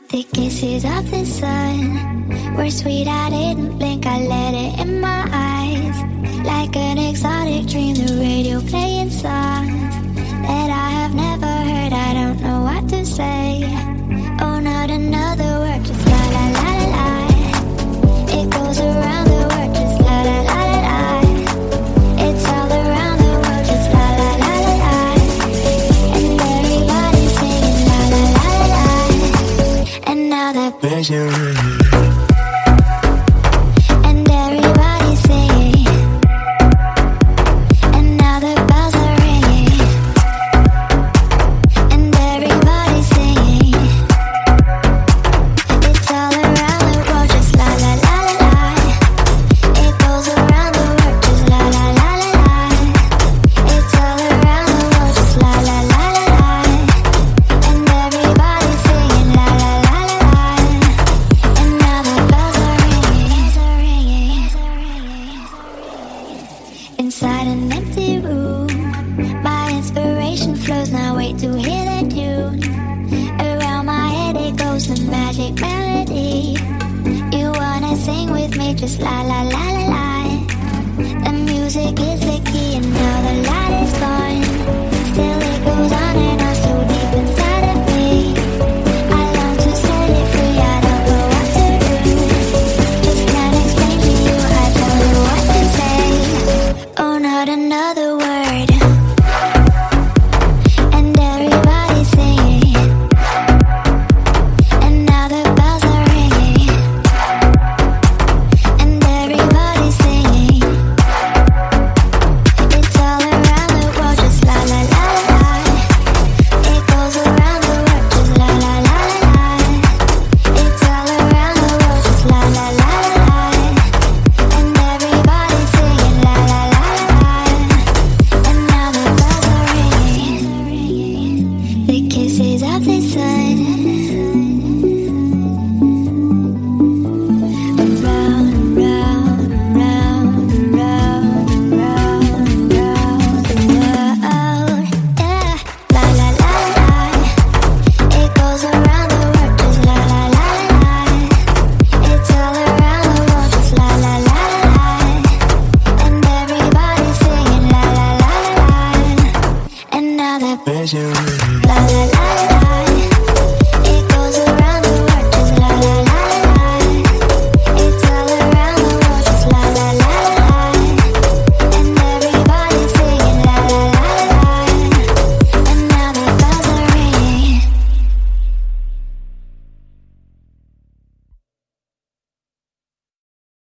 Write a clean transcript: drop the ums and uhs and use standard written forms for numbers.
The kisses of the sun were sweet, I didn't blink, I let it in my eyes. Like an exotic dream, the radio playing songs that I have never heard, I don't know what to say. Oh, not another word, just la la la la la. It goes around the world, just la la la la la. It's all around the world, just la la la la la. And everybody's singing la la la la la. And now that bells are ringing.